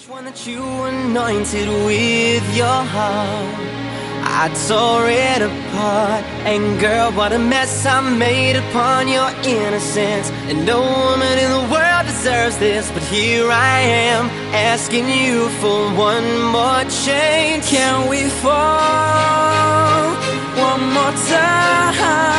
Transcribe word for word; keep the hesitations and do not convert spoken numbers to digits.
one that you anointed with your heart, I tore it apart. And girl, what a mess I made upon your innocence. And no woman in the world deserves this, but here I am, asking you for one more chance. Can we fall one more time?